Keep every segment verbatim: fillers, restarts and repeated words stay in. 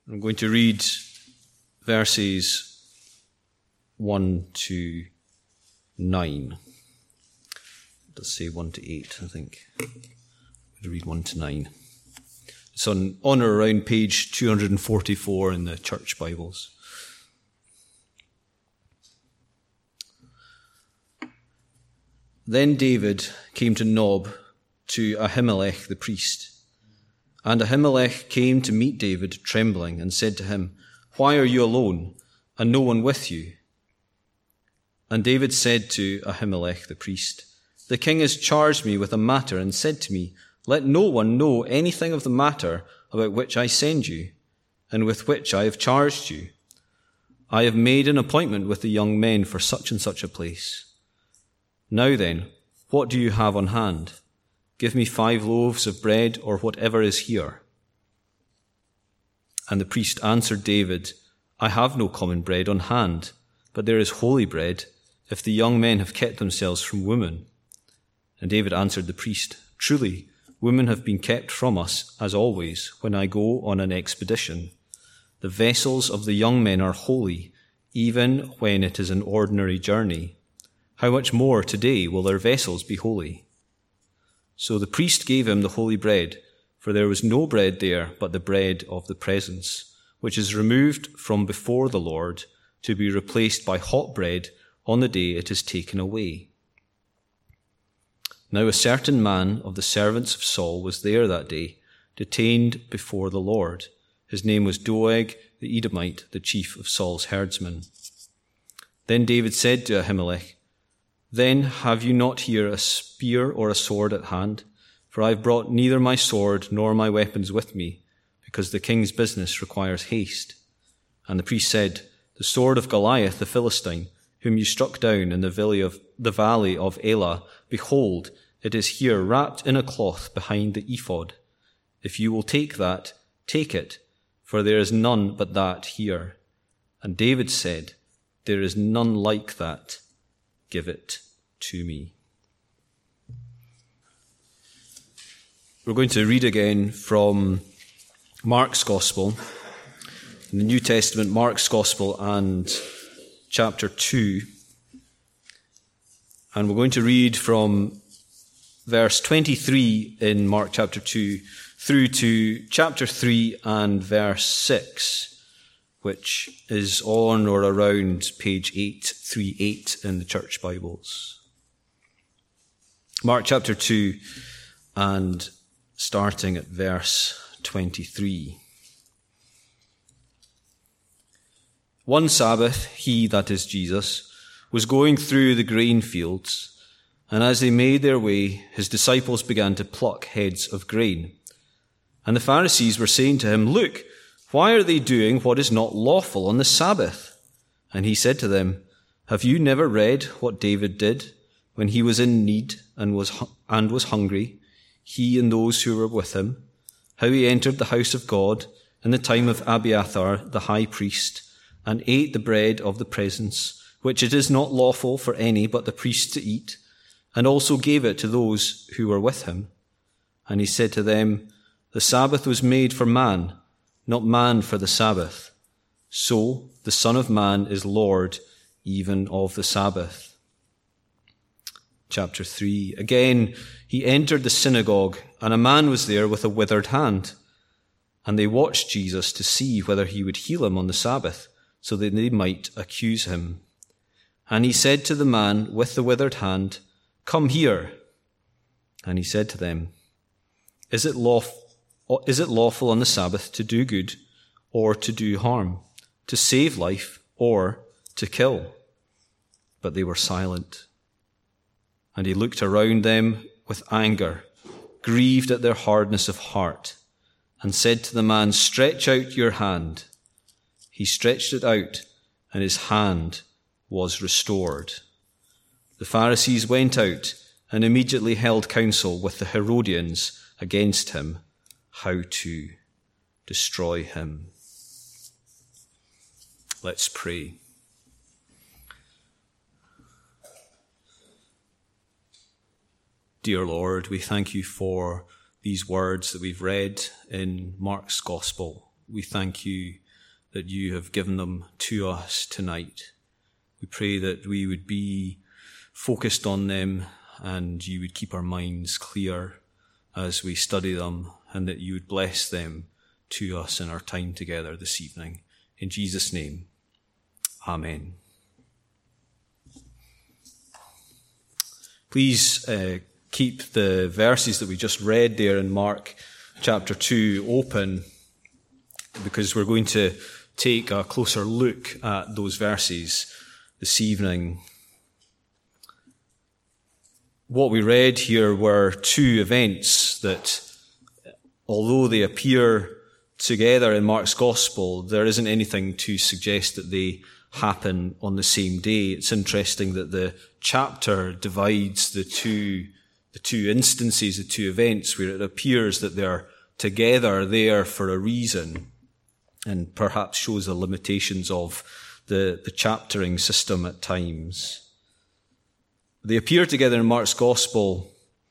I'm going to read verses one to nine. It does say one to eight, I think. I'm going to read one to nine. It's on, on or around page two hundred forty-four in the church Bibles. Then David came to Nob, to Ahimelech the priest. And Ahimelech came to meet David trembling and said to him, "Why are you alone, and no one with you?" And David said to Ahimelech the priest, "The king has charged me with a matter and said to me, 'Let no one know anything of the matter about which I send you, and with which I have charged you. I have made an appointment with the young men for such and such a place. Now then, what do you have on hand? Give me five loaves of bread or whatever is here.' And the priest answered David, 'I have no common bread on hand, but there is holy bread, if the young men have kept themselves from women.' And David answered the priest, 'Truly, women have been kept from us, as always, when I go on an expedition. The vessels of the young men are holy, even when it is an ordinary journey. How much more today will their vessels be holy?' So the priest gave him the holy bread, for there was no bread there but the bread of the presence, which is removed from before the Lord, to be replaced by hot bread on the day it is taken away. Now a certain man of the servants of Saul was there that day, detained before the Lord. His name was Doeg the Edomite, the chief of Saul's herdsmen. Then David said to Ahimelech, 'Then have you not here a spear or a sword at hand? For I have brought neither my sword nor my weapons with me, because the king's business requires haste.' And the priest said, 'The sword of Goliath the Philistine, whom you struck down in the valley of, the valley of Elah, behold, it is here wrapped in a cloth behind the ephod. If you will take that, take it, for there is none but that here.' And David said, 'There is none like that. Give it to me.'" We're going to read again from Mark's Gospel, in the New Testament, Mark's Gospel and chapter two. And we're going to read from verse twenty-three in Mark chapter two through to chapter three and verse six, which is on or around page eight thirty-eight in the church Bibles. Mark chapter two and starting at verse twenty-three. One Sabbath, he, that is Jesus, was going through the grain fields, and as they made their way, his disciples began to pluck heads of grain. And the Pharisees were saying to him, "Look, why are they doing what is not lawful on the Sabbath?" And he said to them, "Have you never read what David did when he was in need and was and was hungry, he and those who were with him, how he entered the house of God in the time of Abiathar the high priest, and ate the bread of the presence, which it is not lawful for any but the priest to eat, and also gave it to those who were with him? And he said to them, The Sabbath was made for man, not man for the Sabbath. So the Son of Man is Lord even of the Sabbath." Chapter three. Again, he entered the synagogue, and a man was there with a withered hand. And they watched Jesus to see whether he would heal him on the Sabbath, so that they might accuse him. And he said to the man with the withered hand, "Come here." And he said to them, Is it lawful, is it lawful on the Sabbath to do good or to do harm, to save life or to kill?" But they were silent. And he looked around them with anger, grieved at their hardness of heart, and said to the man, "Stretch out your hand." He stretched it out, and his hand was restored. The Pharisees went out and immediately held counsel with the Herodians against him, how to destroy him. Let's pray. Dear Lord, we thank you for these words that we've read in Mark's Gospel we thank you that you have given them to us tonight. We pray that we would be focused on them and you would keep our minds clear as we study them, and that you would bless them to us in our time together this evening. In Jesus' name, amen. Please uh, keep the verses that we just read there in Mark chapter two open, because we're going to take a closer look at those verses this evening. What we read here were two events that, although they appear together in Mark's Gospel, there isn't anything to suggest that they happen on the same day. It's interesting that the chapter divides the two, the two instances, the two events, where it appears that they're together there for a reason, and perhaps shows the limitations of the, the chaptering system at times. They appear together in Mark's Gospel.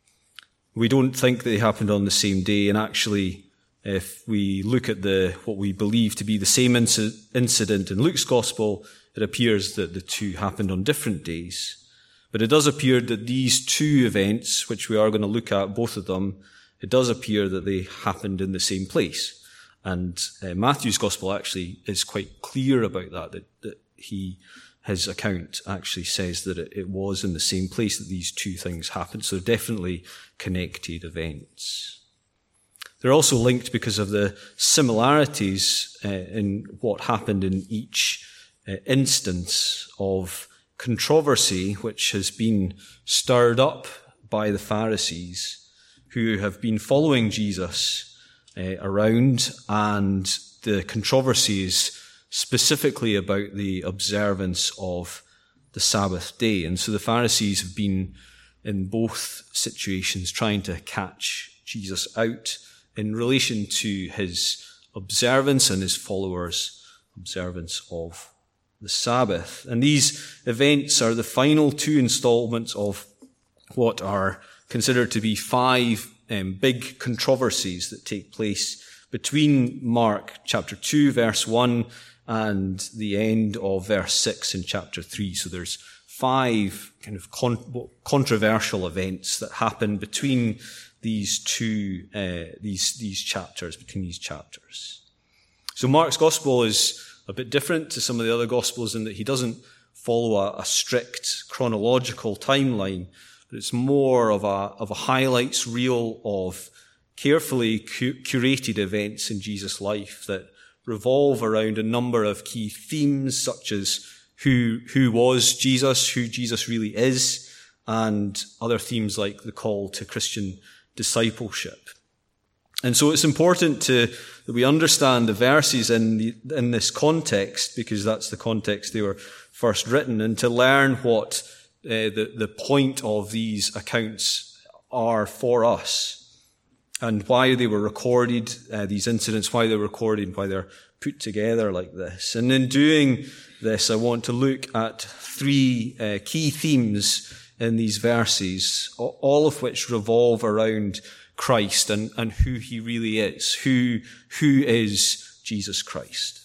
We don't think they happened on the same day, and actually, if we look at the what we believe to be the same inc- incident in Luke's Gospel, it appears that the two happened on different days. But it does appear that these two events, which we are going to look at, both of them, it does appear that they happened in the same place. And uh, Matthew's Gospel actually is quite clear about that, that, that he... his account actually says that it, it was in the same place that these two things happened. So definitely connected events. They're also linked because of the similarities uh, in what happened in each uh, instance of controversy which has been stirred up by the Pharisees, who have been following Jesus uh, around, and the controversies specifically about the observance of the Sabbath day. And so the Pharisees have been in both situations trying to catch Jesus out in relation to his observance and his followers' observance of the Sabbath. And these events are the final two installments of what are considered to be five um, big controversies that take place between Mark chapter two, verse one, and the end of verse six in chapter three. So there's five kind of con- controversial events that happen between these two, uh, these, these chapters, between these chapters. So Mark's Gospel is a bit different to some of the other Gospels in that he doesn't follow a, a strict chronological timeline, but it's more of a, of a highlights reel of carefully cu- curated events in Jesus' life that revolve around a number of key themes, such as who who was Jesus, who Jesus really is, and other themes like the call to Christian discipleship. And so it's important to that we understand the verses in the, in this context, because that's the context they were first written, and to learn what uh, the the point of these accounts are for us, and why they were recorded, uh, these incidents, why they're recorded, why they're put together like this. And in doing this, I want to look at three uh, key themes in these verses, all of which revolve around Christ and, and who he really is. Who, who is Jesus Christ?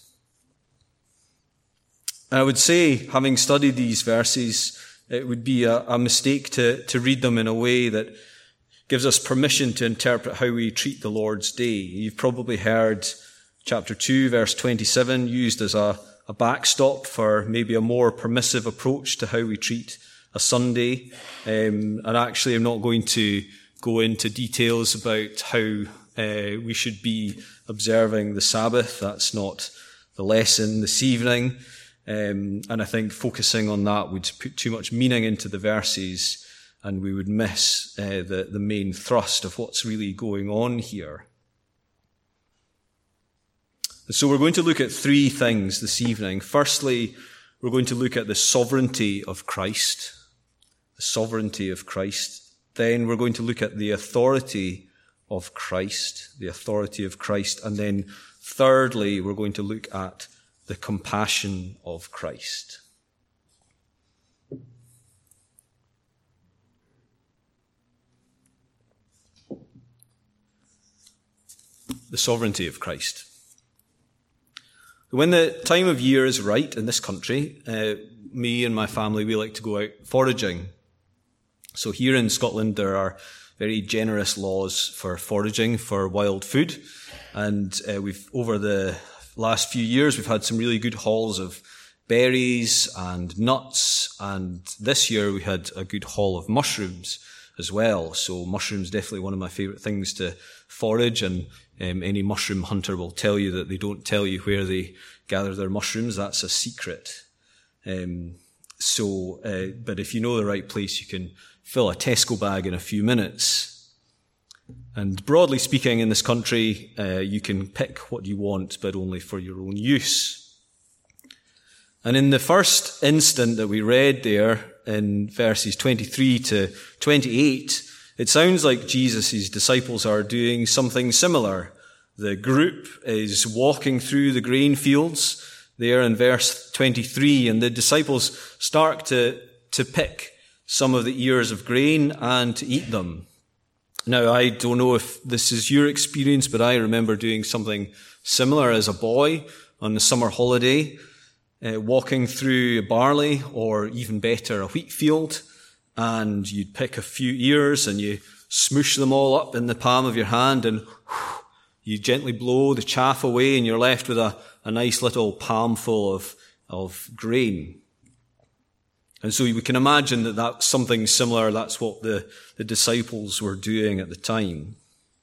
And I would say, having studied these verses, it would be a, a mistake to, to read them in a way that gives us permission to interpret how we treat the Lord's Day. You've probably heard chapter two, verse twenty-seven, used as a, a backstop for maybe a more permissive approach to how we treat a Sunday. Um, and actually, I'm not going to go into details about how uh, we should be observing the Sabbath. That's not the lesson this evening. Um, and I think focusing on that would put too much meaning into the verses, and we would miss uh, the, the main thrust of what's really going on here. So we're going to look at three things this evening. Firstly, we're going to look at the sovereignty of Christ. The sovereignty of Christ. Then we're going to look at the authority of Christ. The authority of Christ. And then thirdly, we're going to look at the compassion of Christ. The sovereignty of Christ. When the time of year is right in this country, uh, me and my family, we like to go out foraging. So here in Scotland, there are very generous laws for foraging for wild food. And uh, we've, over the last few years, we've had some really good hauls of berries and nuts. And this year we had a good haul of mushrooms as well. So mushrooms, definitely one of my favourite things to forage. And um, any mushroom hunter will tell you that they don't tell you where they gather their mushrooms. That's a secret. Um, so, uh, but if you know the right place, you can fill a Tesco bag in a few minutes. And broadly speaking, in this country, uh, you can pick what you want, but only for your own use. And in the first instant that we read there, in verses twenty-three to twenty-eight, it sounds like Jesus' disciples are doing something similar. The group is walking through the grain fields there in verse twenty-three, and the disciples start to, to pick some of the ears of grain and to eat them. Now, I don't know if this is your experience, but I remember doing something similar as a boy on the summer holiday, uh, walking through a barley, or even better, a wheat field, and you'd pick a few ears and you smoosh them all up in the palm of your hand, and whew, you gently blow the chaff away, and you're left with a, a nice little palmful of, of grain. And so we can imagine that that's something similar. That's what the, the disciples were doing at the time.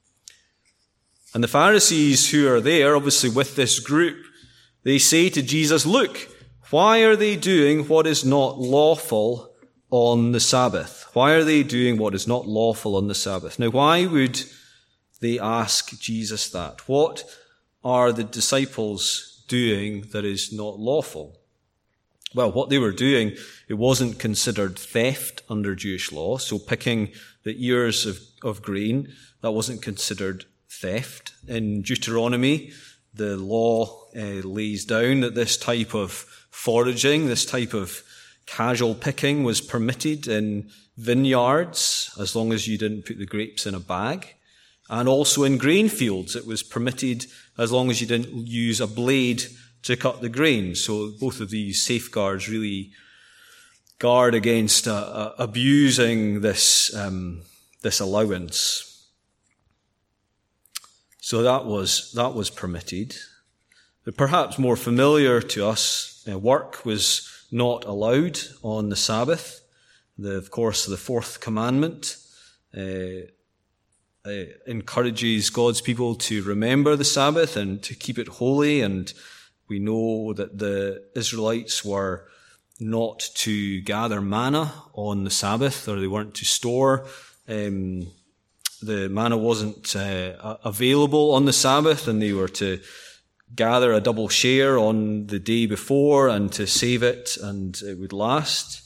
And the Pharisees who are there, obviously with this group, they say to Jesus, "Look, why are they doing what is not lawful on the Sabbath?" Why are they doing what is not lawful on the Sabbath? Now, why would they ask Jesus that? What are the disciples doing that is not lawful? Well, what they were doing, it wasn't considered theft under Jewish law. So picking the ears of, of grain, that wasn't considered theft. In Deuteronomy, the law uh, lays down that this type of foraging, this type of casual picking was permitted in vineyards, as long as you didn't put the grapes in a bag. And also in grain fields, it was permitted as long as you didn't use a blade to cut the grain. So both of these safeguards really guard against uh, uh, abusing this um, this allowance. So that was that was permitted. But perhaps more familiar to us, uh, work was not allowed on the Sabbath. The, of course, the fourth commandment uh, uh, encourages God's people to remember the Sabbath and to keep it holy. And we know that the Israelites were not to gather manna on the Sabbath, or they weren't to store. Um, the manna wasn't uh, available on the Sabbath, and they were to gather a double share on the day before and to save it, and it would last.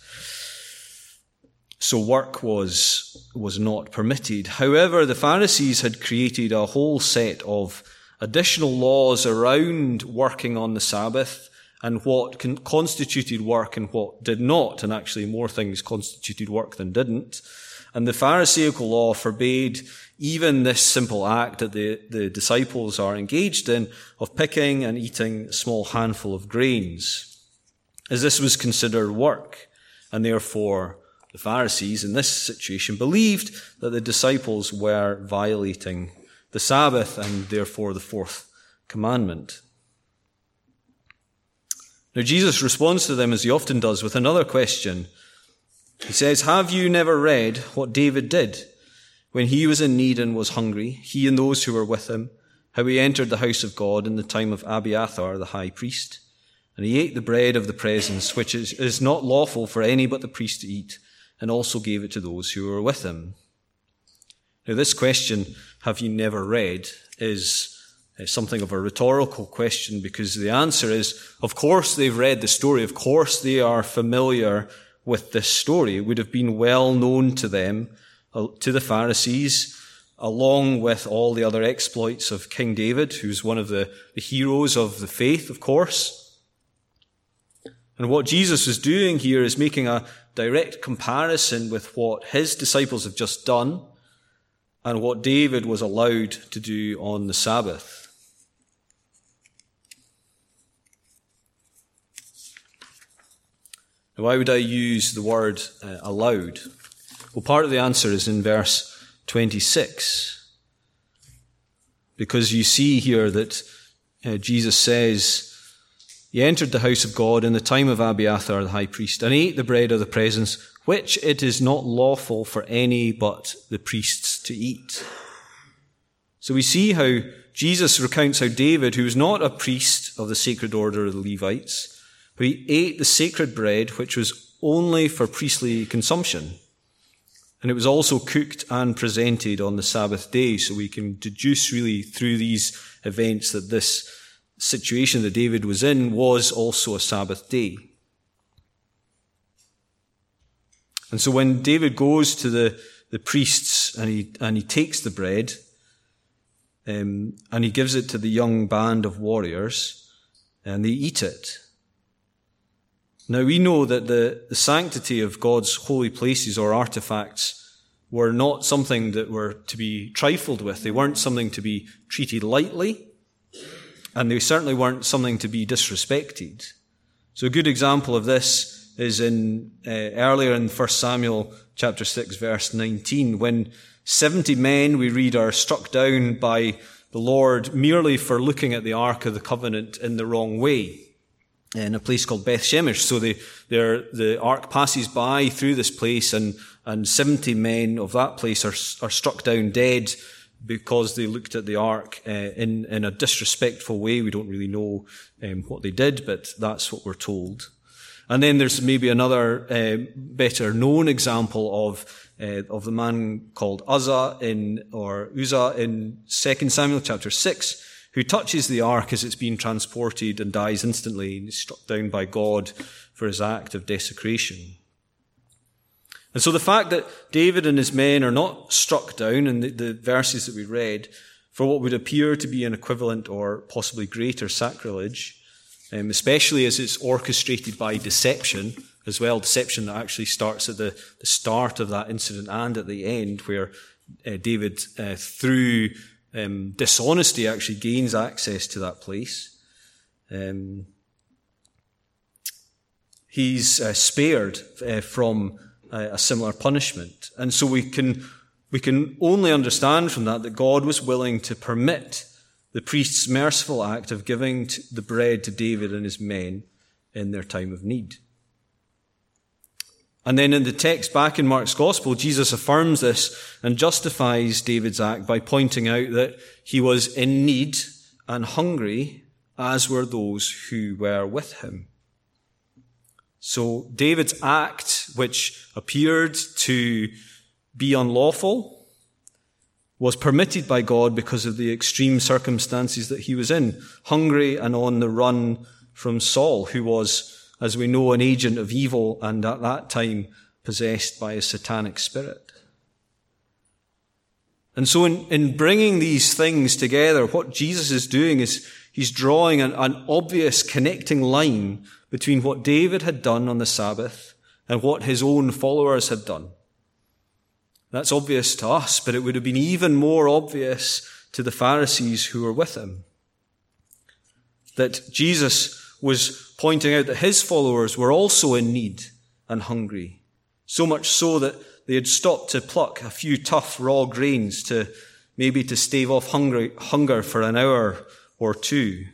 So work was, was not permitted. However, the Pharisees had created a whole set of additional laws around working on the Sabbath and what con- constituted work and what did not. And actually more things constituted work than didn't. And the Pharisaical law forbade even this simple act that the, the disciples are engaged in of picking and eating a small handful of grains, as this was considered work. And therefore the Pharisees in this situation believed that the disciples were violating the Sabbath, and therefore the fourth commandment. Now Jesus responds to them, as he often does, with another question. He says, "Have you never read what David did when he was in need and was hungry, he and those who were with him, how he entered the house of God in the time of Abiathar the high priest? And he ate the bread of the presence, which is, is not lawful for any but the priest to eat, and also gave it to those who were with him." Now this question, "Have you never read?" is something of a rhetorical question, because the answer is, of course they've read the story. Of course they are familiar with this story. It would have been well known to them, to the Pharisees, along with all the other exploits of King David, who's one of the, the heroes of the faith, of course. And what Jesus is doing here is making a direct comparison with what his disciples have just done and what David was allowed to do on the Sabbath. Now, why would I use the word uh, allowed? Well, part of the answer is in verse twenty-six. Because you see here that uh, Jesus says, he entered the house of God in the time of Abiathar the high priest, and ate the bread of the presence, which it is not lawful for any but the priests to eat. So we see how Jesus recounts how David, who was not a priest of the sacred order of the Levites, but he ate the sacred bread, which was only for priestly consumption. And it was also cooked and presented on the Sabbath day. So we can deduce really through these events that this situation that David was in was also a Sabbath day. And so when David goes to the, the priests and he, and he takes the bread, um, and he gives it to the young band of warriors, and they eat it. Now we know that the, the sanctity of God's holy places or artifacts were not something that were to be trifled with. They weren't something to be treated lightly, and they certainly weren't something to be disrespected. So a good example of this is in uh, earlier in First Samuel chapter six, verse nineteen, when seventy men, we read, are struck down by the Lord merely for looking at the Ark of the Covenant in the wrong way in a place called Beth Shemesh. So they, the Ark passes by through this place, and, and seventy men of that place are, are struck down dead because they looked at the Ark uh, in, in a disrespectful way. We don't really know um, what they did, but that's what we're told. And then there's maybe another uh, better known example of uh, of the man called Uzzah in or Uzzah in Second Samuel chapter six, who touches the ark as it's being transported and dies instantly, and is struck down by God for his act of desecration. And so the fact that David and his men are not struck down in the, the verses that we read for what would appear to be an equivalent or possibly greater sacrilege, Um, especially as it's orchestrated by deception as well, deception that actually starts at the, the start of that incident and at the end, where uh, David, uh, through um, dishonesty, actually gains access to that place. Um, he's uh, spared uh, from uh, a similar punishment. And so we can, we can only understand from that that God was willing to permit the priest's merciful act of giving the bread to David and his men in their time of need. And then in the text back in Mark's Gospel, Jesus affirms this and justifies David's act by pointing out that he was in need and hungry, as were those who were with him. So David's act, which appeared to be unlawful, was permitted by God because of the extreme circumstances that he was in, hungry and on the run from Saul, who was, as we know, an agent of evil and at that time possessed by a satanic spirit. And so in, in bringing these things together, what Jesus is doing is he's drawing an, an obvious connecting line between what David had done on the Sabbath and what his own followers had done. That's obvious to us, but it would have been even more obvious to the Pharisees who were with him. That Jesus was pointing out that his followers were also in need and hungry, so much so that they had stopped to pluck a few tough raw grains to maybe to stave off hunger, hunger for an hour or two.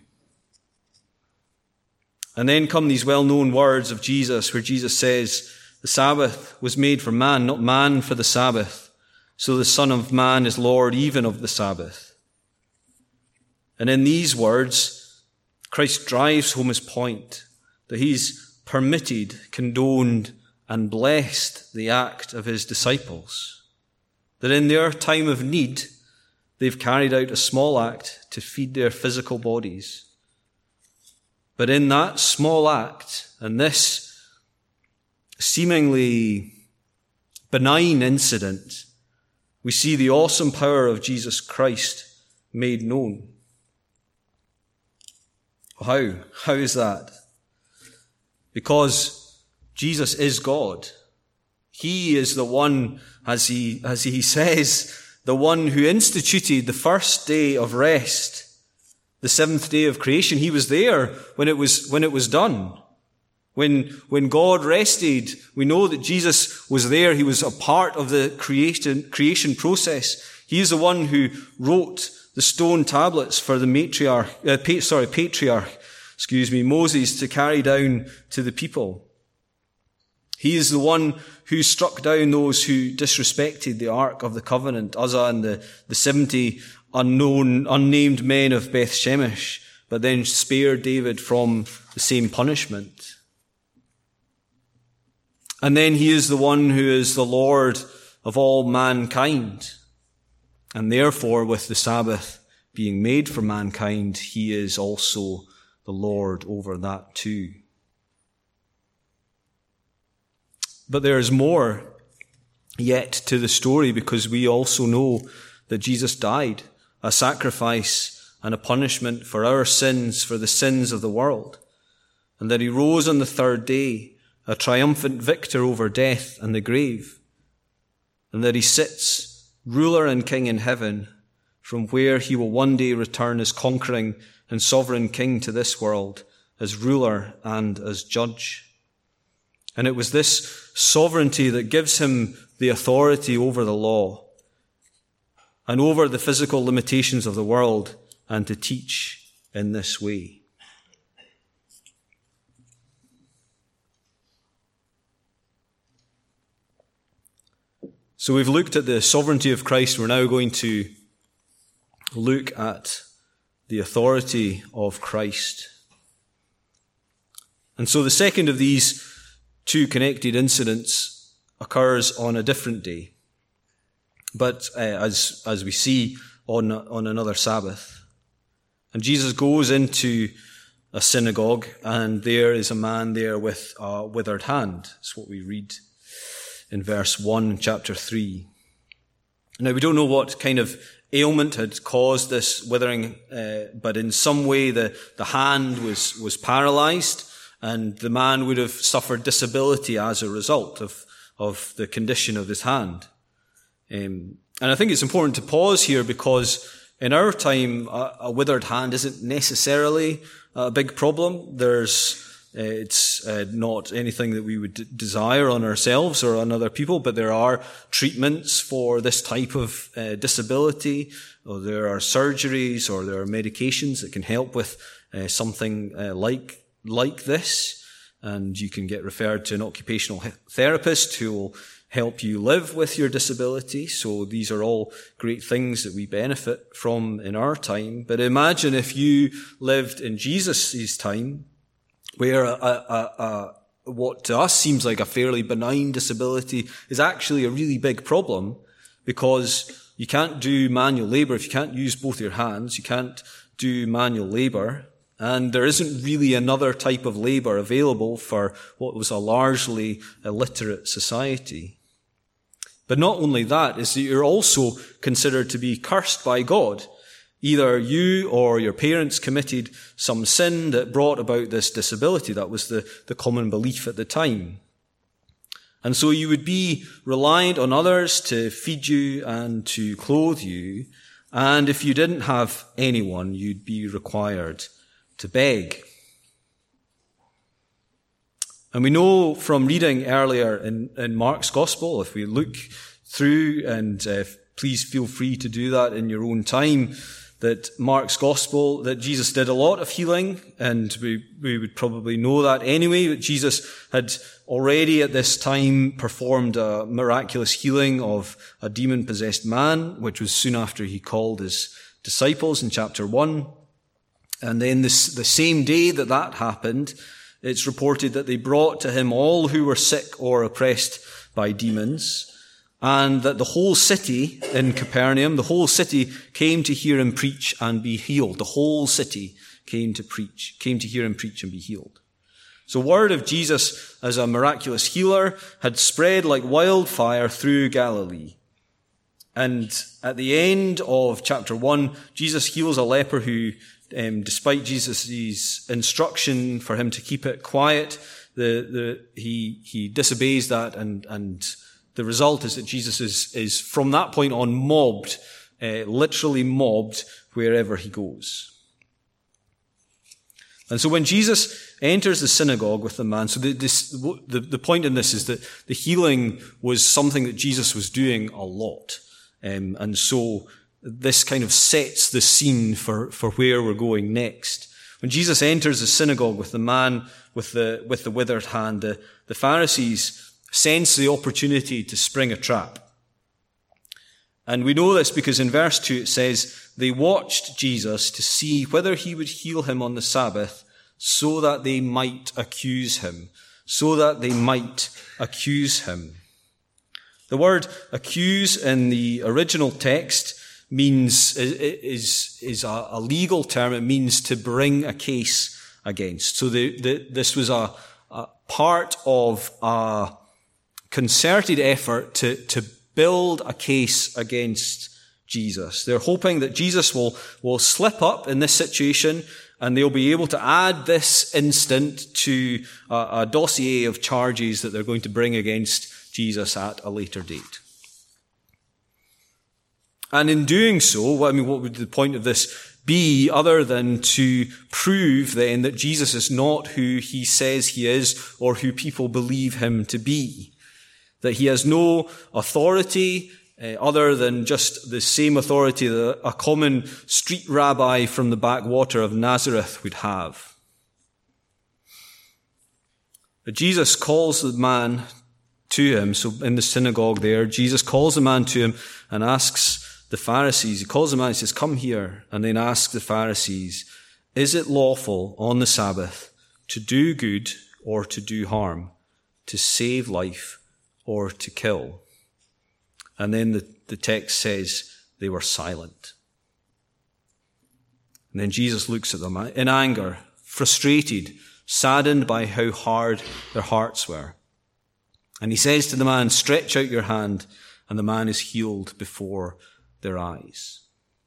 And then come these well-known words of Jesus, where Jesus says, "The Sabbath was made for man, not man for the Sabbath. So the Son of Man is Lord even of the Sabbath." And in these words, Christ drives home his point that he's permitted, condoned, and blessed the act of his disciples. That in their time of need, they've carried out a small act to feed their physical bodies. But in that small act, and this seemingly benign incident, we see the awesome power of Jesus Christ made known. How? How is that? Because Jesus is God. He is the one, as he, as he says, the one who instituted the first day of rest, the seventh day of creation. He was there when it was, when it was done. When, when God rested, we know that Jesus was there. He was a part of the creation, creation process. He is the one who wrote the stone tablets for the matriarch, uh, pa- sorry, patriarch, excuse me, Moses to carry down to the people. He is the one who struck down those who disrespected the Ark of the Covenant, Uzzah and the, the seventy unknown, unnamed men of Beth Shemesh, but then spared David from the same punishment. And then he is the one who is the Lord of all mankind. And therefore, with the Sabbath being made for mankind, he is also the Lord over that too. But there is more yet to the story, because we also know that Jesus died, a sacrifice and a punishment for our sins, for the sins of the world, and that he rose on the third day, a triumphant victor over death and the grave, and that he sits, ruler and king in heaven, from where he will one day return as conquering and sovereign king to this world, as ruler and as judge. And it was this sovereignty that gives him the authority over the law and over the physical limitations of the world, and to teach in this way. So we've looked at the sovereignty of Christ. We're now going to look at the authority of Christ. And so the second of these two connected incidents occurs on a different day, but uh, as as we see on on another Sabbath. And Jesus goes into a synagogue, and there is a man there with a withered hand. That's what we read in verse one, chapter three. Now, we don't know what kind of ailment had caused this withering, uh, but in some way the, the hand was, was paralyzed, and the man would have suffered disability as a result of, of the condition of his hand. Um, and I think it's important to pause here, because in our time, a, a withered hand isn't necessarily a big problem. There's Uh, it's uh, not anything that we would d- desire on ourselves or on other people, but there are treatments for this type of uh, disability, or there are surgeries, or there are medications that can help with uh, something uh, like like this. And you can get referred to an occupational therapist who will help you live with your disability. So these are all great things that we benefit from in our time. But imagine if you lived in Jesus' time, where a, a, a, what to us seems like a fairly benign disability is actually a really big problem, because you can't do manual labor. If you can't use both your hands, you can't do manual labor. And there isn't really another type of labor available for what was a largely illiterate society. But not only that, is that you're also considered to be cursed by God. Either you or your parents committed some sin that brought about this disability. That was the, the common belief at the time. And so you would be reliant on others to feed you and to clothe you. And if you didn't have anyone, you'd be required to beg. And we know from reading earlier in, in Mark's Gospel, if we look through, and uh, please feel free to do that in your own time, that Mark's Gospel, that Jesus did a lot of healing, and we, we would probably know that anyway, that Jesus had already at this time performed a miraculous healing of a demon-possessed man, which was soon after he called his disciples in chapter one. And then this, the same day that that happened, it's reported that they brought to him all who were sick or oppressed by demons, and that the whole city in Capernaum, the whole city came to hear him preach and be healed. The whole city came to preach, came to hear him preach and be healed. So word of Jesus as a miraculous healer had spread like wildfire through Galilee. And at the end of chapter one, Jesus heals a leper who, um, despite Jesus' instruction for him to keep it quiet, the, the, he, he disobeys that, and, and the result is that Jesus is, is from that point on mobbed, uh, literally mobbed wherever he goes. And so when Jesus enters the synagogue with the man, so the, this, the, the point in this is that the healing was something that Jesus was doing a lot. Um, and so this kind of sets the scene for, for where we're going next. When Jesus enters the synagogue with the man with the, with the withered hand, the, the Pharisees sense the opportunity to spring a trap. And we know this because in verse two it says, they watched Jesus to see whether he would heal him on the Sabbath so that they might accuse him. So that they might accuse him. The word accuse in the original text means, is, is a, a legal term. It means to bring a case against. So the, the, this was a, a part of a concerted effort to, to build a case against Jesus. They're hoping that Jesus will, will slip up in this situation and they'll be able to add this instant to a, a dossier of charges that they're going to bring against Jesus at a later date. And in doing so, I mean, what would the point of this be other than to prove then that Jesus is not who he says he is or who people believe him to be? That he has no authority uh, other than just the same authority that a common street rabbi from the backwater of Nazareth would have. But Jesus calls the man to him. So in the synagogue there, Jesus calls the man to him and asks the Pharisees, he calls the man and says, come here, and then asks the Pharisees, is it lawful on the Sabbath to do good or to do harm, to save life or to kill? And then the, the text says they were silent. And then Jesus looks at them in anger, frustrated, saddened by how hard their hearts were. And he says to the man, stretch out your hand, and the man is healed before their eyes.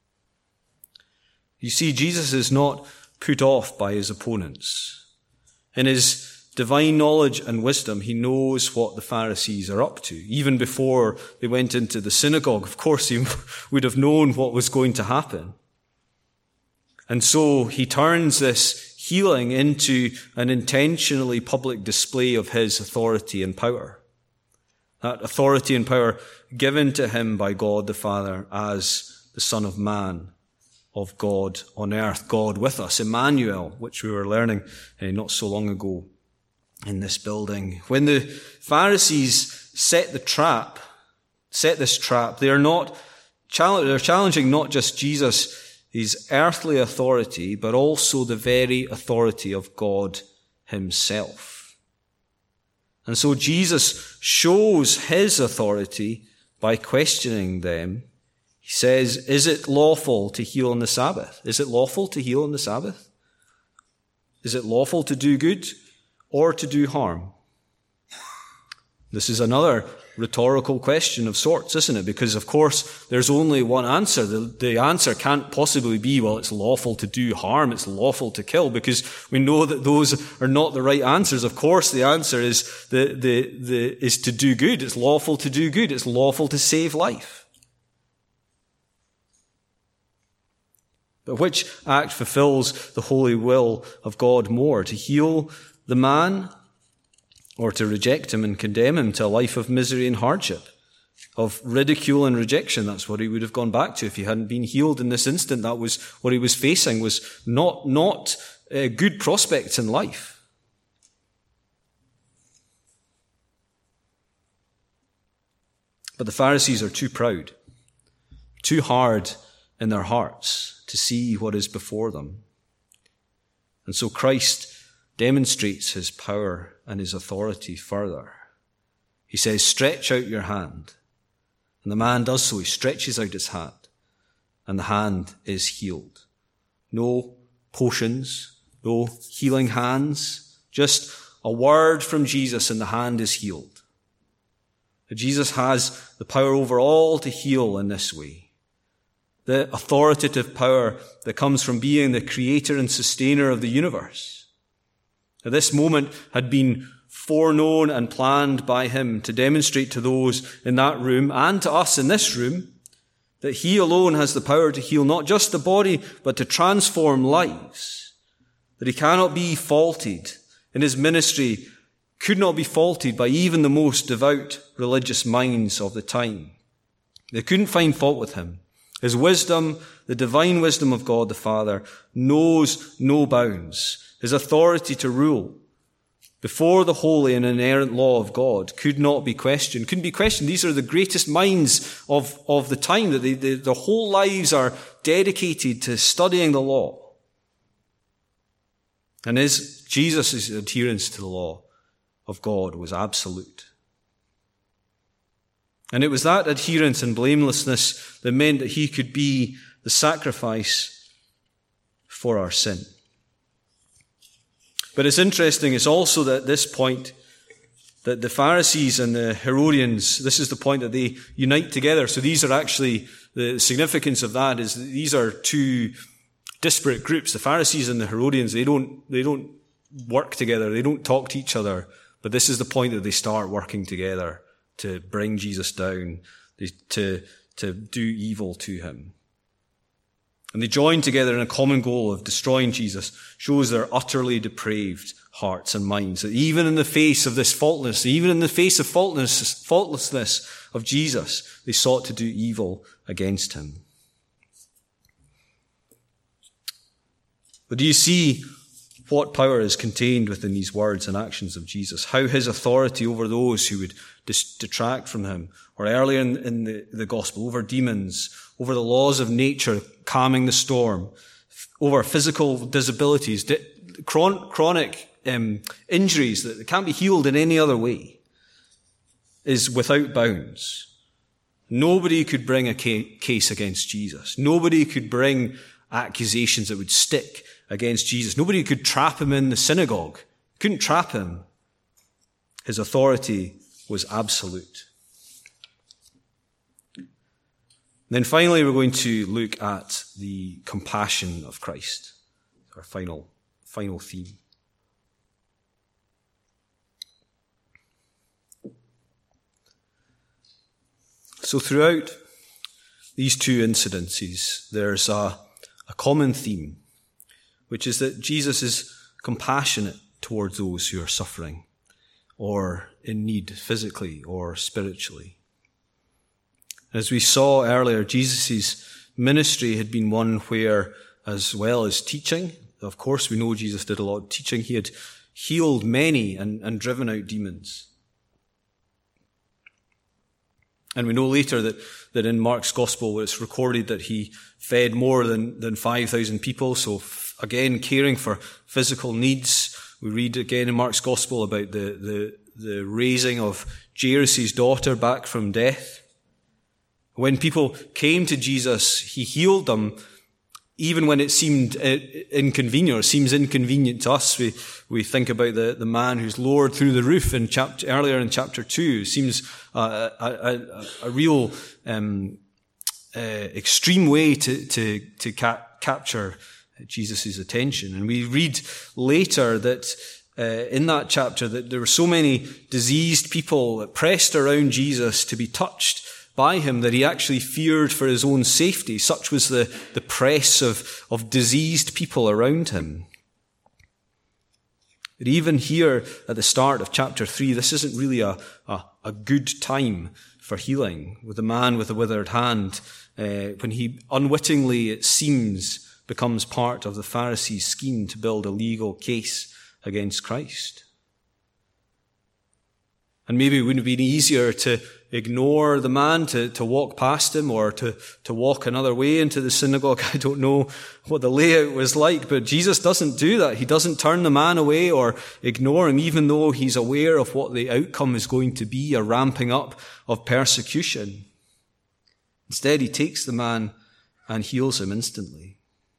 You see, Jesus is not put off by his opponents. In his divine knowledge and wisdom, he knows what the Pharisees are up to. Even before they went into the synagogue, of course, he would have known what was going to happen. And so he turns this healing into an intentionally public display of his authority and power. That authority and power given to him by God the Father as the Son of Man, of God on earth, God with us, Emmanuel, which we were learning uh, not so long ago in this building. When the Pharisees set the trap, set this trap, they are not challenge, they're challenging not just Jesus, his earthly authority, but also the very authority of God himself. And so Jesus shows his authority by questioning them. He says, is it lawful to heal on the Sabbath? Is it lawful to heal on the Sabbath? Is it lawful to do good or to do harm? This is another rhetorical question of sorts, isn't it? Because, of course, there's only one answer. The, the answer can't possibly be, well, it's lawful to do harm, it's lawful to kill, because we know that those are not the right answers. Of course, the answer is the, the, the, is to do good. It's lawful to do good. It's lawful to save life. But which act fulfills the holy will of God more? To heal the man, or to reject him and condemn him to a life of misery and hardship, of ridicule and rejection? That's what he would have gone back to if he hadn't been healed in this instant. That was what he was facing, was not, not uh, good prospects in life. But the Pharisees are too proud, too hard in their hearts to see what is before them. And so Christ demonstrates his power and his authority further. He says, stretch out your hand. And the man does so. He stretches out his hand, and the hand is healed. No potions, no healing hands, just a word from Jesus and the hand is healed. Jesus has the power over all to heal in this way. The authoritative power that comes from being the creator and sustainer of the universe. Now, this moment had been foreknown and planned by him to demonstrate to those in that room and to us in this room that he alone has the power to heal not just the body, but to transform lives. that he cannot be faulted, and his ministry could not be faulted by even the most devout religious minds of the time. They couldn't find fault with him. His wisdom, the divine wisdom of God the Father, knows no bounds. His authority to rule before the holy and inerrant law of God could not be questioned, couldn't be questioned. These are the greatest minds of, of the time, that they, they, their whole lives are dedicated to studying the law. And his, Jesus' adherence to the law of God was absolute. And it was that adherence and blamelessness that meant that he could be the sacrifice for our sin. But it's interesting, it's also that at this point that the Pharisees and the Herodians, this is the point that they unite together. So these are actually, the significance of that is that these are two disparate groups. The Pharisees and the Herodians, they don't, they don't work together, they don't talk to each other. But this is the point that they start working together to bring Jesus down, to, to do evil to him. And they join together in a common goal of destroying Jesus. Shows their utterly depraved hearts and minds. That even in the face of this faultlessness, even in the face of faultlessness, faultlessness of Jesus, they sought to do evil against him. But do you see what power is contained within these words and actions of Jesus? How his authority over those who would dis- detract from him, or earlier in, in the, the gospel, over demons, over the laws of nature calming the storm, over physical disabilities, di- chron- chronic um, injuries that can't be healed in any other way, is without bounds. Nobody could bring a ca- case against Jesus. Nobody could bring accusations that would stick against Jesus. Nobody could trap him in the synagogue. Couldn't trap him. His authority was absolute. Then finally, we're going to look at the compassion of Christ, our final, final theme. So throughout these two incidences, there's a, a common theme, which is that Jesus is compassionate towards those who are suffering or in need physically or spiritually. As we saw earlier, Jesus' ministry had been one where, as well as teaching, of course we know Jesus did a lot of teaching, he had healed many and, and driven out demons. And we know later that, that in Mark's gospel it's recorded that he fed more than, than five thousand people. So f- again, caring for physical needs. We read again in Mark's gospel about the, the, the raising of Jairus' daughter back from death. When people came to Jesus, he healed them, even when it seemed inconvenient, or seems inconvenient to us. We, we think about the, the man who's lowered through the roof in chapter, earlier in chapter two. It seems a, a, a, a real, um, uh, extreme way to, to, to ca- capture Jesus' attention. And we read later that, uh, in that chapter, that there were so many diseased people that pressed around Jesus to be touched by him that he actually feared for his own safety. Such was the, the press of, of diseased people around him. But even here at the start of chapter three, this isn't really a, a, a good time for healing, with the man with the withered hand, uh, when he unwittingly, it seems, becomes part of the Pharisees' scheme to build a legal case against Christ. And maybe it would have been easier to ignore the man, to, to walk past him, or to, to walk another way into the synagogue. I don't know what the layout was like, but Jesus doesn't do that. He doesn't turn the man away or ignore him, even though he's aware of what the outcome is going to be, a ramping up of persecution. Instead, he takes the man and heals him instantly.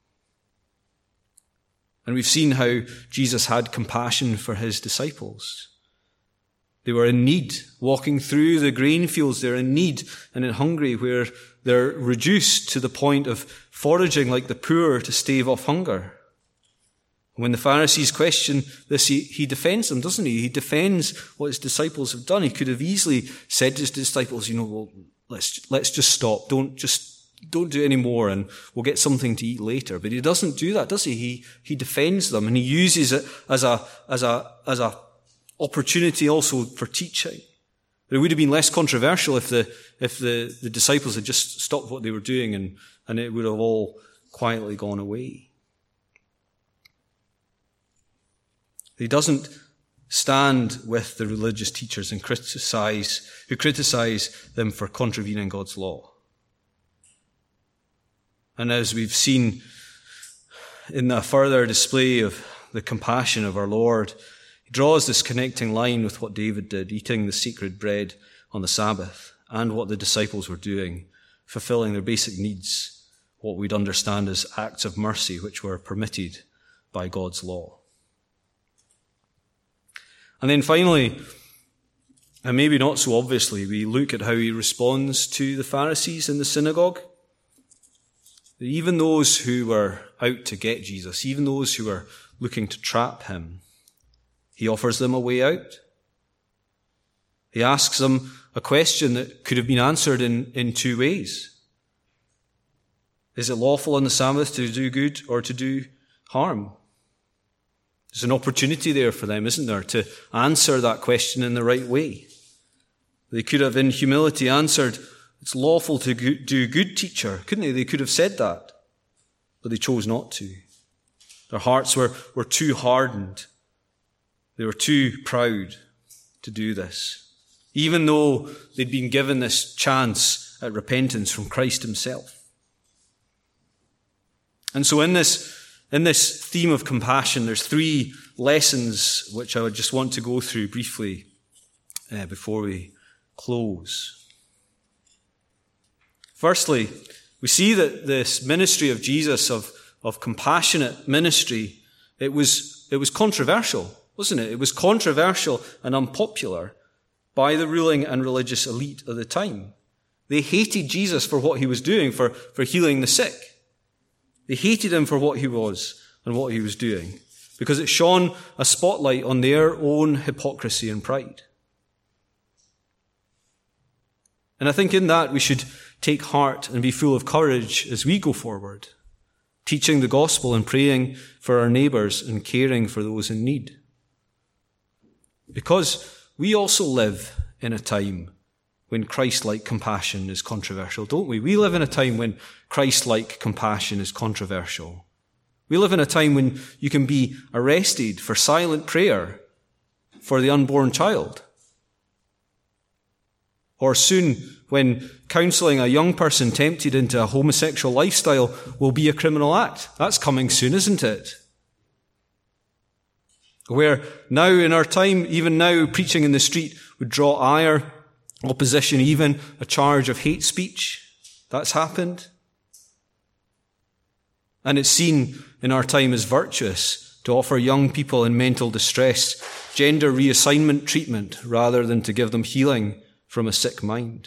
And we've seen how Jesus had compassion for his disciples. They were in need, walking through the grain fields. They're in need and in hungry, where they're reduced to the point of foraging like the poor to stave off hunger. When the Pharisees question this, he, he defends them, doesn't he? He defends what his disciples have done. He could have easily said to his disciples, you know, well, let's, let's just stop. Don't just don't do any more and we'll get something to eat later. But he doesn't do that, does he? He, he defends them and he uses it as a, as a, as a opportunity also for teaching. But it would have been less controversial if the, if the, the disciples had just stopped what they were doing and, and it would have all quietly gone away. He doesn't stand with the religious teachers and criticize, who criticize them for contravening God's law. And as we've seen in a further display of the compassion of our Lord, he draws this connecting line with what David did, eating the sacred bread on the Sabbath, and what the disciples were doing, fulfilling their basic needs, what we'd understand as acts of mercy, which were permitted by God's law. And then finally, and maybe not so obviously, we look at how he responds to the Pharisees in the synagogue. Even those who were out to get Jesus, even those who were looking to trap him, he offers them a way out. He asks them a question that could have been answered in, in two ways. Is it lawful on the Sabbath to do good or to do harm? There's an opportunity there for them, isn't there, to answer that question in the right way. They could have, in humility, answered, it's lawful to do good, teacher, couldn't they? They could have said that, but they chose not to. Their hearts were, were too hardened. They were too proud to do this, even though they'd been given this chance at repentance from Christ himself. And so in this In this theme of compassion, there's three lessons which I would just want to go through briefly uh, before we close. Firstly, we see that this ministry of Jesus, of, of compassionate ministry, it was, it was controversial, wasn't it? It was controversial and unpopular by the ruling and religious elite of the time. They hated Jesus for what he was doing, for, for healing the sick. They hated him for what he was and what he was doing, because it shone a spotlight on their own hypocrisy and pride. And I think in that we should take heart and be full of courage as we go forward, teaching the gospel and praying for our neighbours and caring for those in need. Because we also live in a time when Christ-like compassion is controversial, don't we? We live in a time when Christ-like compassion is controversial. We live in a time when you can be arrested for silent prayer for the unborn child. Or soon, when counselling a young person tempted into a homosexual lifestyle will be a criminal act. That's coming soon, isn't it? Where now in our time, even now, preaching in the street would draw ire, opposition, even a charge of hate speech. That's happened. And it's seen in our time as virtuous to offer young people in mental distress gender reassignment treatment rather than to give them healing from a sick mind.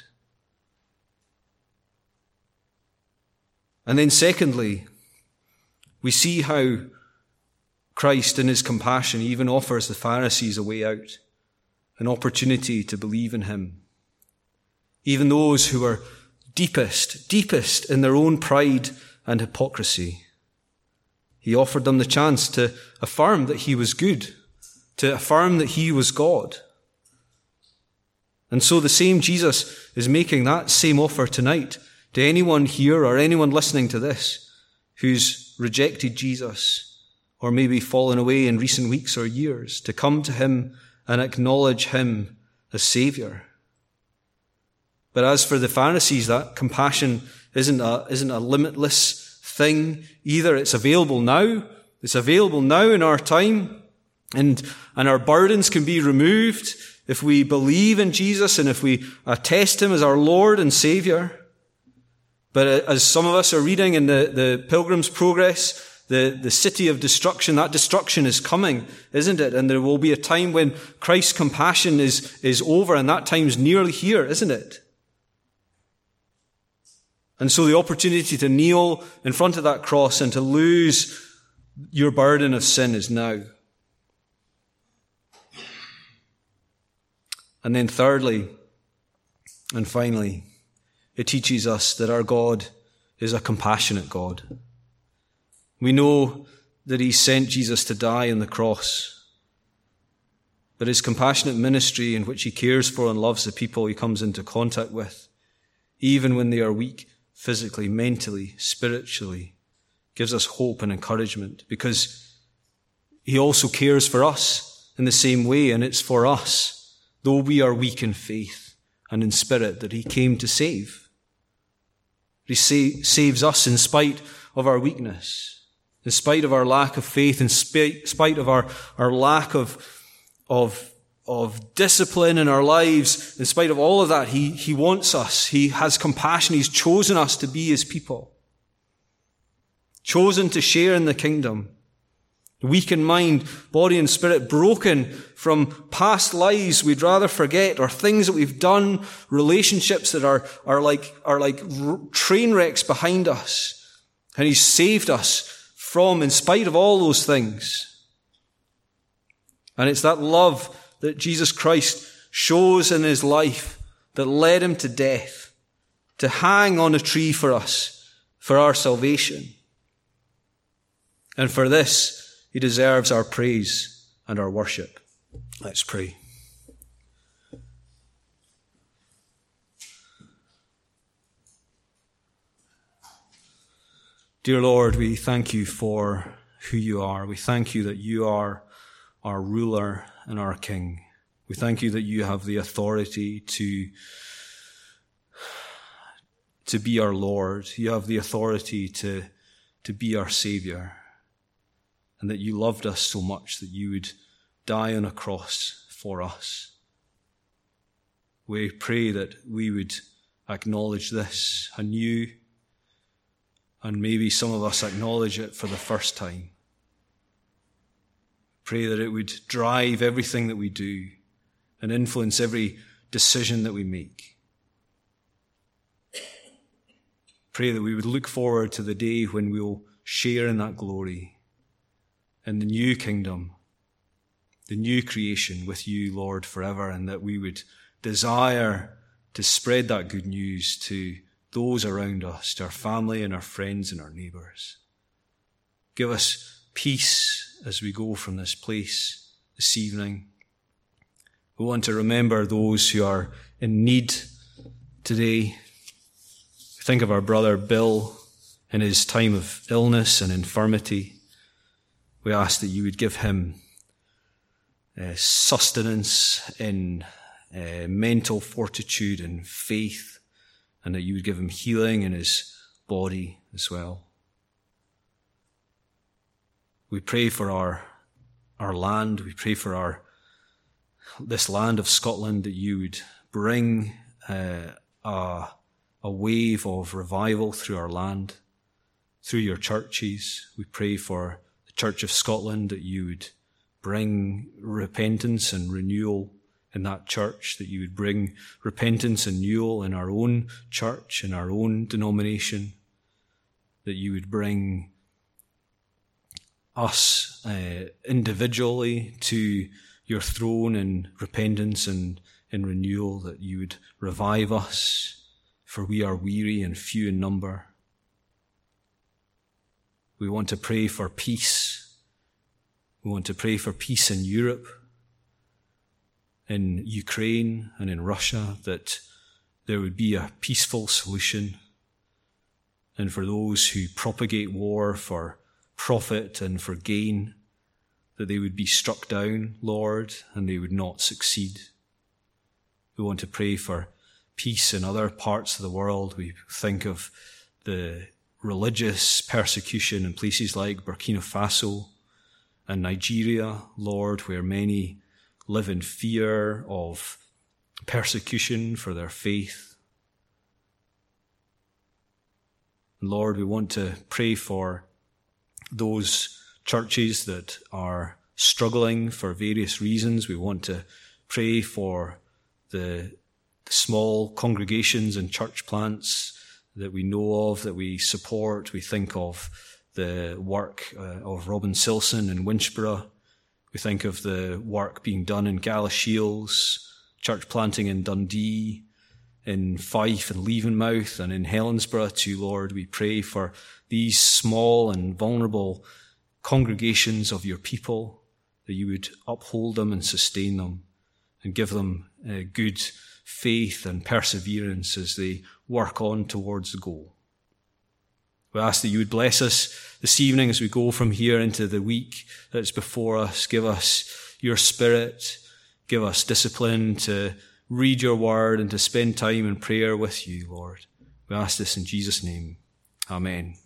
And then secondly, we see how Christ in his compassion even offers the Pharisees a way out, an opportunity to believe in him. Even those who are deepest, deepest in their own pride and hypocrisy. He offered them the chance to affirm that he was good, to affirm that he was God. And so the same Jesus is making that same offer tonight to anyone here or anyone listening to this who's rejected Jesus or maybe fallen away in recent weeks or years, to come to him and acknowledge him as Saviour. But as for the Pharisees, that compassion isn't a, isn't a limitless thing either. It's available now. It's available now in our time. And, and our burdens can be removed if we believe in Jesus and if we attest him as our Lord and Saviour. But as some of us are reading in the, the Pilgrim's Progress, the, the city of destruction, that destruction is coming, isn't it? And there will be a time when Christ's compassion is, is over, and that time's nearly here, isn't it? And so the opportunity to kneel in front of that cross and to lose your burden of sin is now. And then thirdly, and finally, it teaches us that our God is a compassionate God. We know that he sent Jesus to die on the cross, but his compassionate ministry in which he cares for and loves the people he comes into contact with, even when they are weak physically, mentally, spiritually, gives us hope and encouragement, because he also cares for us in the same way, and it's for us, though we are weak in faith and in spirit, that he came to save. He sa- saves us in spite of our weakness, in spite of our lack of faith, in spite, spite of our, our lack of, of, of discipline in our lives, in spite of all of that, he, he wants us. He has compassion. He's chosen us to be his people, chosen to share in the kingdom. Weak in mind, body and spirit, broken from past lives we'd rather forget, or things that we've done, relationships that are, are like, are like train wrecks behind us. And he's saved us from, in spite of all those things. And it's that love that Jesus Christ shows in his life that led him to death, to hang on a tree for us, for our salvation. And for this, he deserves our praise and our worship. Let's pray. Dear Lord, we thank you for who you are. We thank you that you are our ruler and our king. We thank you that you have the authority to, to be our Lord. You have the authority to, to be our Savior. And that you loved us so much that you would die on a cross for us. We pray that we would acknowledge this anew, and maybe some of us acknowledge it for the first time. Pray that it would drive everything that we do and influence every decision that we make. Pray that we would look forward to the day when we'll share in that glory, in the new kingdom, the new creation with you, Lord, forever, and that we would desire to spread that good news to those around us, to our family and our friends and our neighbours. Give us peace as we go from this place this evening. We want to remember those who are in need today. Think of our brother Bill in his time of illness and infirmity. We ask that you would give him uh, sustenance in uh, mental fortitude and faith, and that you would give him healing in his body as well. We pray for our our land. We pray for our this land of Scotland, that you would bring uh, a, a wave of revival through our land, through your churches. We pray for Church of Scotland, that you would bring repentance and renewal in that church, that you would bring repentance and renewal in our own church, in our own denomination, that you would bring us uh, individually to your throne in repentance and in renewal, that you would revive us, for we are weary and few in number. We want to pray for peace. We want to pray for peace in Europe, in Ukraine and in Russia, that there would be a peaceful solution. And for those who propagate war for profit and for gain, that they would be struck down, Lord, and they would not succeed. We want to pray for peace in other parts of the world. We think of the religious persecution in places like Burkina Faso and Nigeria, Lord, where many live in fear of persecution for their faith. Lord, we want to pray for those churches that are struggling for various reasons. We want to pray for the, the small congregations and church plants that we know of, that we support. We think of the work uh, of Robin Silson in Winchborough. We think of the work being done in Galashiels, church planting in Dundee, in Fife and Leavenmouth and in Helensburgh too, Lord. We pray for these small and vulnerable congregations of your people, that you would uphold them and sustain them and give them uh, good faith and perseverance as they work on towards the goal. We ask that you would bless us this evening as we go from here into the week that's before us. Give us your Spirit. Give us discipline to read your word and to spend time in prayer with you, Lord. We ask this in Jesus' name. Amen.